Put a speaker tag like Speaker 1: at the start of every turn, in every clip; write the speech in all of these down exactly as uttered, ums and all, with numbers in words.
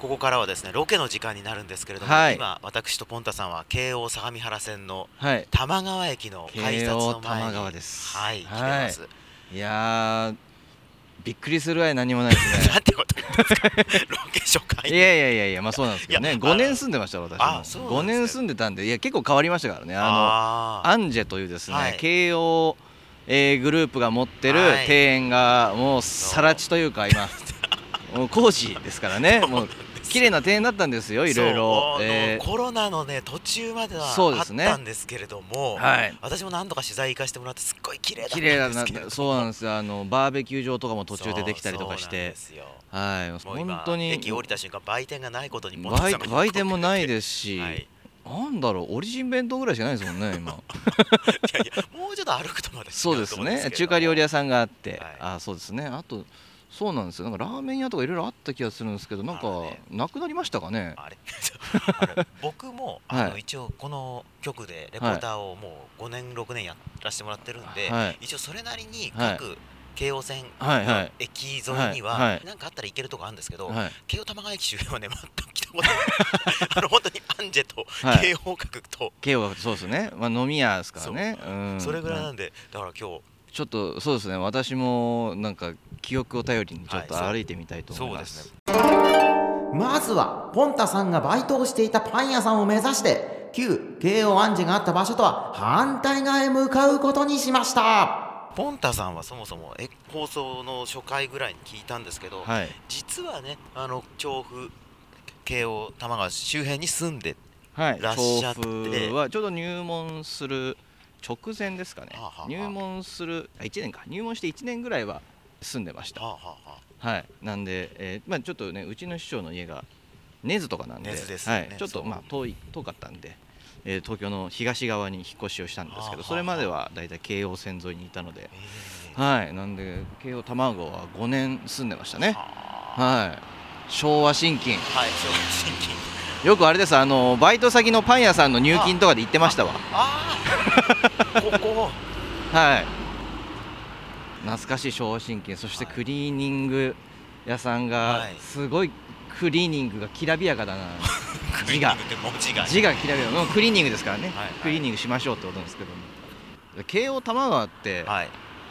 Speaker 1: ここからはですねロケの時間になるんですけれども、はい、今私とポンタさんは京王相模原線の玉川駅の改札の前に、
Speaker 2: 京王玉川です、
Speaker 1: はい、来てます。
Speaker 2: いやーびっくりするぐらい何もないですね。
Speaker 1: なんてことですかロケ初回
Speaker 2: いやいやいやいや、まあそうなんですけどね。ごねん住んでました私も。
Speaker 1: あ、そうなんですね。
Speaker 2: ごねん住んでたんで、いや結構変わりましたからね。あのアンジェというですね、はい、京王、えー、グループが持ってる庭園がもう更地というか今もう工事ですからね。もう綺麗な庭園だったんですよ、いろいろ、
Speaker 1: えー、コロナのね途中まではあったんですけれども、ね、はい、私も何度か取材行かせてもらってすっごい綺麗だったんですけれども、
Speaker 2: そうなんですよ。あのバーベキュー場とかも途中でできたりとかして、はい、本当に
Speaker 1: 駅降りた瞬間売店がないことにも
Speaker 2: 売売店もないですし、はい、なんだろう、オリジン弁当ぐらいしかないですもんね今。い
Speaker 1: やいや、もうちょっと歩くとまで
Speaker 2: そうですね、中華料理屋さんがあって、はい、あ、そうですね。あとそうなんですよ、なんかラーメン屋とかいろいろあった気がするんですけど、なんかなくなりましたかね。
Speaker 1: あれあれ僕もあの、はい、一応この局でレポーターをもうごねんろくねんやらせてもらってるんで、はい、一応それなりに各、はい、京王線の駅沿いには何かあったら行けるとこあるんですけど、はい、京王玉川駅周辺はね全く来たことないあの本当にアンジェと京王閣と
Speaker 2: 京王閣、そうですね、まあ、飲み屋ですからね。
Speaker 1: そ, うん、それぐらいなんで、だから今日
Speaker 2: ちょっとそうですね、私もなんか記憶を頼りにちょっと歩いてみたいと思います。
Speaker 1: はい、そうですね。まずはポンタさんがバイトをしていたパン屋さんを目指して旧京王アンジェがあった場所とは反対側へ向かうことにしました。ポンタさんはそもそもえ放送の初回ぐらいに聞いたんですけど、はい、実はね、あの調布京王玉川周辺に住んでらっしゃって、
Speaker 2: はい、調布はちょうど入門する直前ですかね。はあはあ、入門するあいちねんか入門していちねんぐらいは住んでました。はあはあ、はい、なんで、えーまあ、ちょっとねうちの師匠の家が根津とかなんで、
Speaker 1: 根津ですよね、
Speaker 2: はい、ちょっとまあ遠い遠かったんで、えー、東京の東側に引っ越しをしたんですけど、それまではだいたい京王線沿いにいたので、はい、なんで京王玉川はごねん住んでましたね。はい、昭和新金、
Speaker 1: はい、昭和新金
Speaker 2: よくあれです、あのバイト先のパン屋さんの入金とかで行ってましたわ。
Speaker 1: ああここ
Speaker 2: はい、懐かしい昭和新金、そしてクリーニング屋さんがすごいクリーニングがきらびやかだな字が字がきらびやか、クリーニングですからね、はいはい、クリーニングしましょうってことなんですけども、京王玉川って、はい、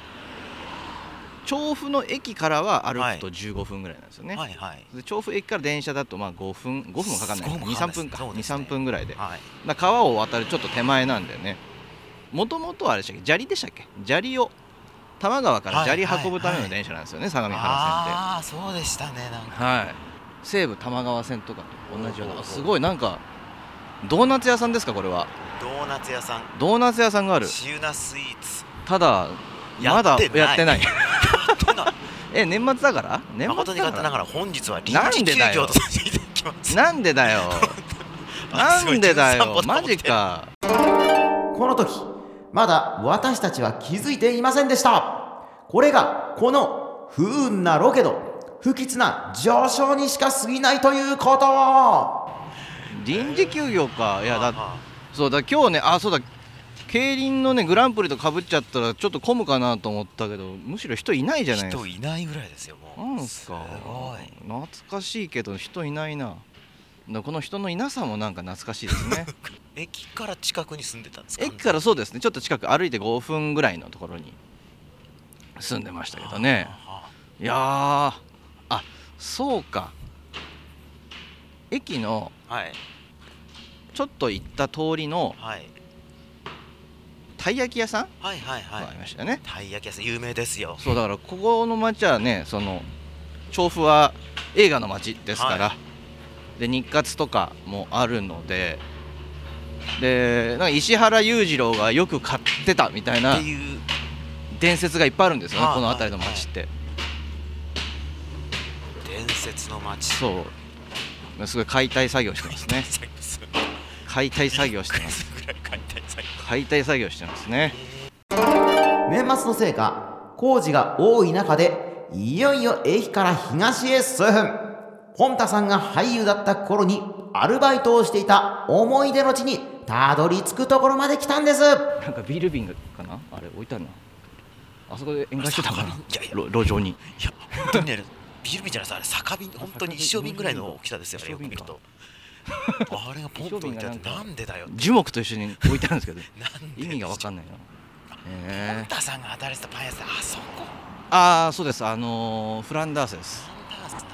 Speaker 2: 調布の駅からは歩くとじゅうごふんぐらいなんですよね。はいはい、で調布駅から電車だとまあごふんごふんもかかんない、にさんぷんか、ね、にさんぷんぐらいで、はい、だ川を渡るちょっと手前なんだよね。もともとはあれでしたっけ、砂利でしたっけ、砂利を玉川から砂利運ぶための電車なんですよね、相模原線って。
Speaker 1: ああ、そうでしたね。なんか、
Speaker 2: はい、西武玉川線とかと同じような、すごいなんかドーナツ屋さんですか、これは。
Speaker 1: ドーナツ屋さん、
Speaker 2: ドーナツ屋さんがある。
Speaker 1: シウナスイーツ、
Speaker 2: ただまだやってないえ、年末だから、年末だから
Speaker 1: 誠に勝手ながら本日は臨時休業とさせていただきます。
Speaker 2: なんでだよなんでだよマジか。
Speaker 1: この時まだ私たちは気づいていませんでした。これがこの不運なロケの不吉な上昇にしか過ぎないということ。
Speaker 2: 臨時休業か。いやだそうだ今日ね、あ、そうだ競輪のねグランプリとかぶっちゃったらちょっと混むかなと思ったけど、むしろ人いないじゃないですか。
Speaker 1: 人いないぐらいですよ。もう
Speaker 2: なんすか、懐かしいけど人いないな。だこの人のいなさもなんか懐かしいですね
Speaker 1: 駅から近くに住んでたんですか。
Speaker 2: 駅からそうですね、ちょっと近く歩いてごふんぐらいのところに住んでましたけどね。いやー、あ、そうか、駅のちょっと行った通りのたい焼き屋さんがありましたね。
Speaker 1: たい焼き屋さん有名ですよ。
Speaker 2: そうだからここの町はね、その調布は映画の町ですから、はい、で日活とかもあるので、でなんか石原裕次郎がよく買ってたみたいな伝説がいっぱいあるんですよね、この辺りの町って。
Speaker 1: 伝説の町、
Speaker 2: そうすごい解体作業してますね解体作業してます解体作業してますね。
Speaker 1: 年末のせいか工事が多い中でいよいよ駅から東へ数分、本田さんが俳優だった頃にアルバイトをしていた思い出の地にたどり着くところまで来たんです。
Speaker 2: なんかビール瓶かな、あれ置いてあるな、あそこで宴会してたかな、路上に。いや本当にね
Speaker 1: ビール瓶じゃないです、あれ酒瓶、本当に一升瓶ぐらいの大きさですよね、よく見るとあれがポンと置いてあって、なんでだよ、
Speaker 2: 樹木と一緒に置いてあるんですけど意味が分かんないな。
Speaker 1: ポンタさんが働いてたパン屋さん、あそこ、
Speaker 2: ああそうです、あのー、フランダースです。
Speaker 1: フランダースなんだ、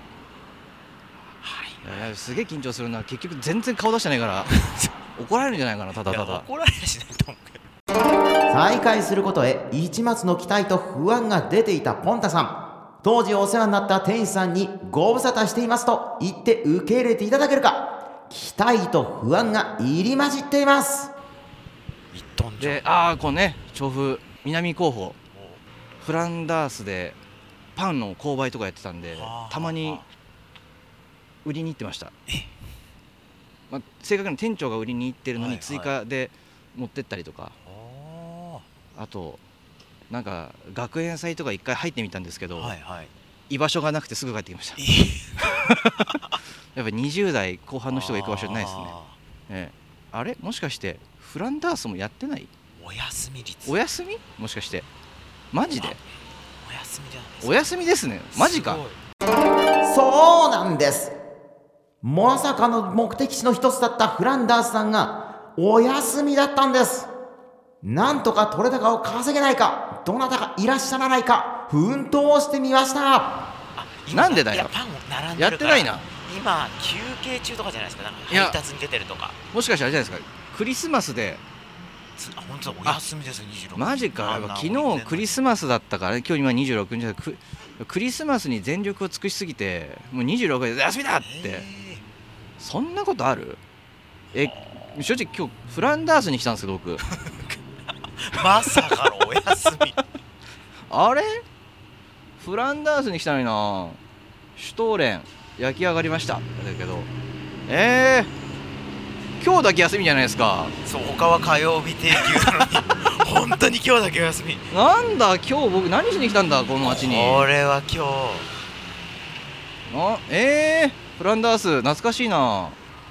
Speaker 2: はい、いやすげえ緊張するな、結局全然顔出してないから怒られるんじゃないかな、ただただ。
Speaker 1: 怒られやしないと思うけど。再会することへ一抹の期待と不安が出ていたポンタさん。当時お世話になった店主さんにご無沙汰していますと言って受け入れていただけるか、期待と不安が入り混じっています。
Speaker 2: で、ああこうね、調布南候補フランダースでパンの購買とかやってたんで、たまに売りに行ってました。まあ、正確に店長が売りに行ってるのに追加で持ってったりとか、あとなんか学園祭とか一回入ってみたんですけど、はいはい、居場所がなくてすぐ帰ってきましたやっぱりにじゅう代後半の人が行く場所じゃないですね。ええ、あれもしかしてフランダースもやってない？
Speaker 1: お休み率、
Speaker 2: お休みもしかして、マジで
Speaker 1: お休みじゃないですか。
Speaker 2: お休みですね、マジか。
Speaker 1: そうなんです。まさかの目的地の一つだったフランダースさんがお休みだったんです。なんとか取れ高を稼げないか、どなたかいらっしゃらないか奮闘してみました。
Speaker 2: なんでだよ、
Speaker 1: パンを並んで
Speaker 2: や
Speaker 1: るから
Speaker 2: ってないな。
Speaker 1: 今休憩中とかじゃないですか、なんか配達に出てるとか。
Speaker 2: もしかしてあれじゃないですか、クリスマスで。
Speaker 1: あ、本当だ、お休みですよ、にじゅうろくにち。
Speaker 2: マジか、昨日クリスマスだったからね、今日今にじゅうろくにちで、ク, クリスマスに全力を尽くしすぎて、もうにじゅうろくにちで休みだって、そんなことある？え、正直今日フランダースに来たんですけど僕
Speaker 1: まさかのお休み
Speaker 2: あれフランダースに来たのにな。シュトーレン焼き上がりましただけど、えー、今日だけ休みじゃないですか。
Speaker 1: そう、他は火曜日定休なのに本当に今日だけお休み。
Speaker 2: なんだ今日僕何しに来たんだこの町に。
Speaker 1: 俺は今日
Speaker 2: あ、えー、フランダース懐かしいな。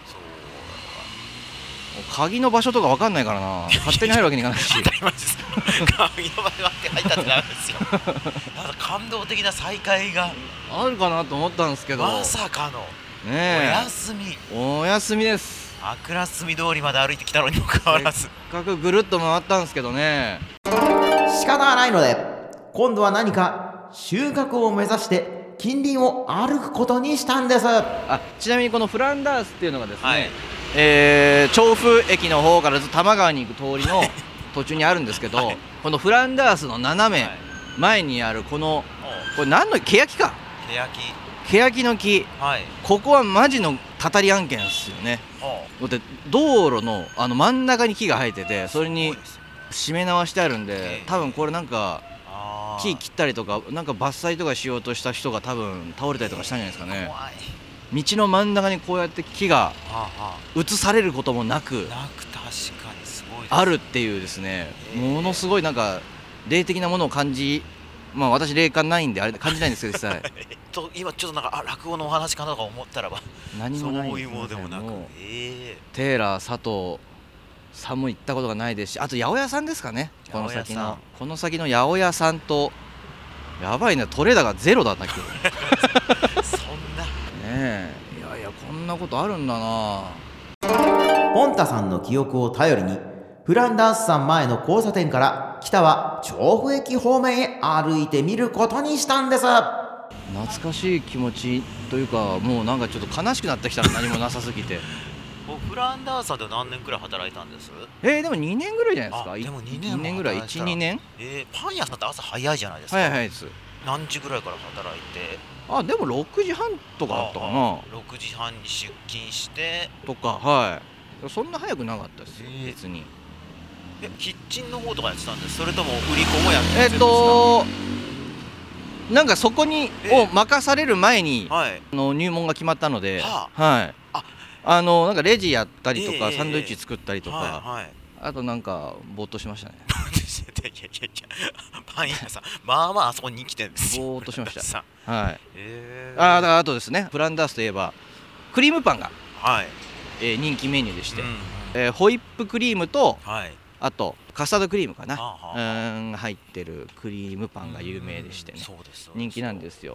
Speaker 2: 鍵の場所とか分かんないからな、勝手に入るわけにいかないし
Speaker 1: 鍵の場所があって入ったってダメですよなんか感動的な再会が
Speaker 2: あるかなと思ったんですけど、
Speaker 1: まさかの
Speaker 2: ね
Speaker 1: お休み。
Speaker 2: お休みです。
Speaker 1: 桜隅通りまで歩いてきたのにもかかわらず、
Speaker 2: せっかくぐるっと回ったんですけどね。
Speaker 1: 仕方がないので今度は何か収穫を目指して近隣を歩くことにしたんです。
Speaker 2: あ、ちなみにこのフランダースっていうのがですね、はい、えー、調布駅の方からずっと多摩川に行く通りの途中にあるんですけど、はい、このフランダースの斜め前にあるこの、これ何のケヤキか、
Speaker 1: ケヤキ
Speaker 2: ケヤキの木、はい、ここはマジのたたり案件ですよね。だって道路のあの真ん中に木が生えてて、それに締め縄してあるんで、多分これなんか木切ったりとかなんか伐採とかしようとした人が多分倒れたりとかしたんじゃないですかね。道の真ん中にこうやって木が移されることもなくあるっていうですね、ものすごいなんか霊的なものを感じ、まあ私霊感ないんであれ感じないんですけど実際
Speaker 1: と今ちょっとなんかあ落語のお話かなとか思ったらば
Speaker 2: 何もない、
Speaker 1: そういうものでもなく、
Speaker 2: えー、テーラー佐藤さんも行ったことがないですし、あと八百屋さんですかね。この先のこの先の八百屋さんとやばいな、トレーダーがゼロだったっけ
Speaker 1: そんな
Speaker 2: ねえ、いやいやこんなことあるんだな。
Speaker 1: ポンタさんの記憶を頼りにフランダースさん前の交差点から北は調布駅方面へ歩いてみることにしたんです。
Speaker 2: 懐かしい気持ちというか、もうなんかちょっと悲しくなってきたら何もなさすぎて
Speaker 1: フランダースさんで何年くらい働いたんです？
Speaker 2: えー、でもにねんぐらいじゃないですか。
Speaker 1: でもにねん
Speaker 2: にねんぐらい、いち、にねん。
Speaker 1: えー、パン屋さんって朝早いじゃないですか。
Speaker 2: 早い早いです。
Speaker 1: 何時ぐらいから働いて？
Speaker 2: あ、でもろくじはんとかだったかな。
Speaker 1: ろくじはんに出勤して
Speaker 2: とか、はい、そんな早くなかったですよ、えー、別に。
Speaker 1: え、キッチンの方とかやってたんです？それとも売り子もやってたんですか？
Speaker 2: えっとなんかそこにを任される前に、はい、あの入門が決まったので、はあ、はい、ああのなんかレジやったりとか、えー、サンドイッチ作ったりとか、はいはい、あとなんかぼーっとしましたね
Speaker 1: いやいやいやパン屋さんまあまああそこに来てるんですよ。
Speaker 2: ぼーっとしましたはい、えー、あだからあとですね、フランダースといえばクリームパンが、はい、えー、人気メニューでして、うん、えー、ホイップクリームと、はい、あとカスタードクリームかな、うん入ってるクリームパンが有名でしてね、うん、そうですそうです、人気なんですよ。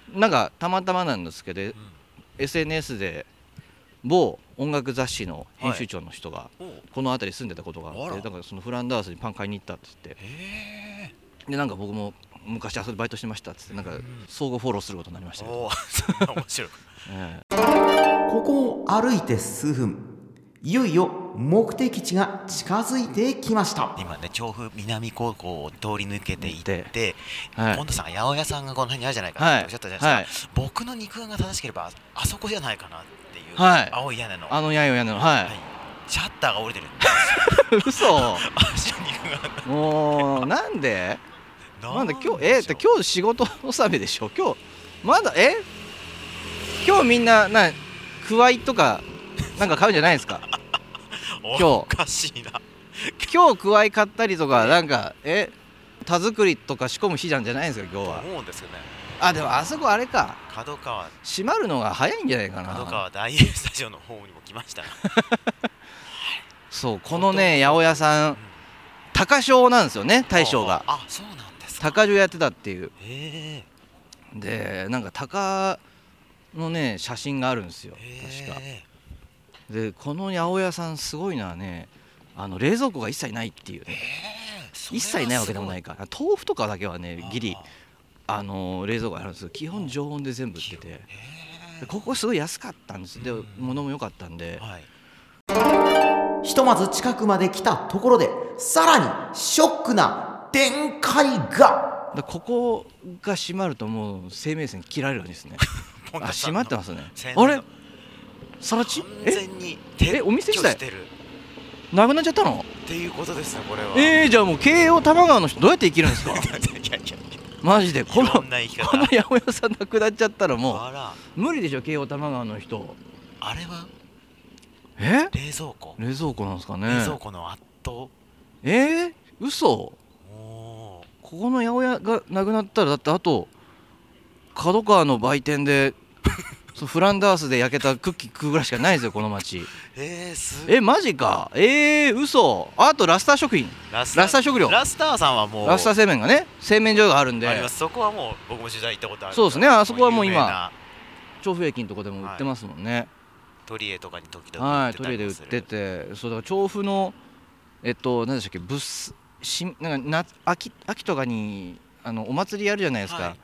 Speaker 2: なんかたまたまなんですけど、
Speaker 1: うん、
Speaker 2: エスエヌエス で某音楽雑誌の編集長の人がこの辺り住んでたことがあって、はい、だからそのフランダースにパン買いに行ったって言って、
Speaker 1: へ
Speaker 2: でなんか僕も昔あそこでバイトしてましたってなんか相互フォローすることになりましたけど、
Speaker 1: おそんな面白い、
Speaker 2: え
Speaker 1: ー、ここを歩いて数分、いよいよ目的地が近づいてきました。今ね、調布南高校を通り抜けていって、はい、ポンタさんが八百屋さんがこの辺にあるじゃないかっておっしゃったじゃないですか、はい、僕の肉眼が正しければあそこじゃないかなっていう、はい、青い屋根の
Speaker 2: あの八百屋根の、はいはい、
Speaker 1: シャッターが降りてるんです
Speaker 2: 嘘
Speaker 1: 足の肉眼
Speaker 2: もうなんでなんで今日えー、今日仕事納めでしょ今日まだえ今日みんななくわいとかなんか買うんじゃないですか今日
Speaker 1: おかしいな
Speaker 2: 今日くわい買ったりとかなんかえ田作りとか仕込む日じゃんじゃないですか今日は。
Speaker 1: 思うんですよね。
Speaker 2: あでもあそこあれか
Speaker 1: 角川
Speaker 2: 閉まるのが早いんじゃないかな。
Speaker 1: 角川大英スタジオの方にも来ましたね
Speaker 2: そうこのね八百屋さん、うん、高商なんですよね大将が。
Speaker 1: あそうなんですか。
Speaker 2: 高商やってたっていう。
Speaker 1: へ
Speaker 2: でなんか高のね写真があるんですよ確か。でこの八百屋さんすごいのはねあの冷蔵庫が一切ないっていう、ね、一切ないわけでもないから豆腐とかだけはねギリあの冷蔵庫があるんですけど基本常温で全部売っててここすごい安かったんですで物も良かったんで、はい、ひとまず近くまで来たところでさらにショックな展開がここが閉まるともう生命線切られるんですねあ閉まってますねあれさらちええお店自体なくなっちゃったの
Speaker 1: っていうことですねこれは。
Speaker 2: えー、じゃあもう京王多摩川の人どうやって生きるんですかいやいやいやマジでこのこの八百屋さんなくなっちゃったらもう無理でしょ京王多摩川の人。
Speaker 1: あれは
Speaker 2: え
Speaker 1: 冷蔵庫
Speaker 2: 冷蔵庫なんですかね。
Speaker 1: 冷蔵庫の圧倒
Speaker 2: えー、嘘ここの八百屋がなくなったらだってあと角川の売店でフランダースで焼けたクッキー食うぐらいしかないですよこの町。
Speaker 1: えー、す
Speaker 2: えマジかえー、嘘あとラスター食品ラスター食料
Speaker 1: ラスターさんはもう
Speaker 2: ラスター製麺がね製麺所があるんで
Speaker 1: あります。そこはもう僕も取材行ったことある。
Speaker 2: そうですねあそこはもう今調布駅のとこでも売ってますもんね、はい、
Speaker 1: 鳥江とかに時々売ってたりもする。
Speaker 2: はい鳥江で売っててそうだから調布のえっと何でしたっけブスしなんかな 秋, 秋とかにあのお祭りやるじゃないですか、はい、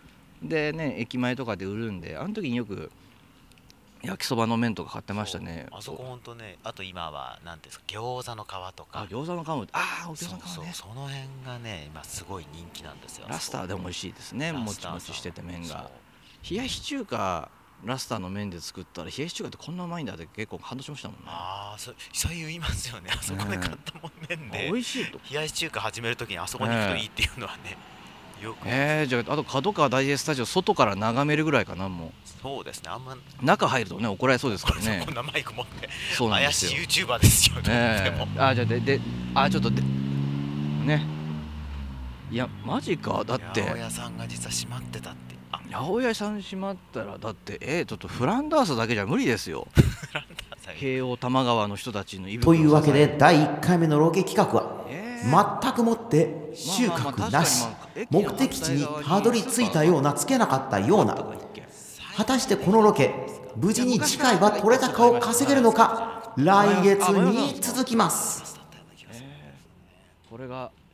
Speaker 2: でね駅前とかで売るんであの時によく焼きそばの麺とか買ってましたね。
Speaker 1: あそこ本当ねあと今は何ですか餃子の皮とか
Speaker 2: あ餃子の皮ああ餃子の皮ね。
Speaker 1: そうそうその辺がね今すごい人気なんですよ。
Speaker 2: ラスターでも美味しいですねもちもちしてて麺が。冷やし中華ラスターの麺で作ったら冷やし中華ってこんなうまいんだって結構感動しましたもんね。
Speaker 1: ああ そ, そう言いますよねあそこで買ったもん麺で、
Speaker 2: ね、美味しいと
Speaker 1: 冷やし中華始めるときにあそこに行くといいっていうのはね、ねよく
Speaker 2: えー、じゃああと角川大英スタジオ外から眺めるぐらいかなもう。
Speaker 1: そうですねあんま
Speaker 2: 中入るとね怒られそうですからね
Speaker 1: こんなマイク持って
Speaker 2: そうなんですよ
Speaker 1: 怪しい YouTuber ですよ、ね、
Speaker 2: あじゃあでであちょっとでねいやマジかだって
Speaker 1: 八百屋さんが実は閉まってたってあ
Speaker 2: 八百屋さん閉まったらだってえー、ちょっとフランダースだけじゃ無理ですよ京王多摩川の人たちの
Speaker 1: というわけでだいいっかいめのロケ企画は、えー、全くもって収穫なし目的地にたどり着いたようなつけなかったような果たしてこのロケ無事に次回は取れ高を稼げるのか来月に続きます。
Speaker 2: これが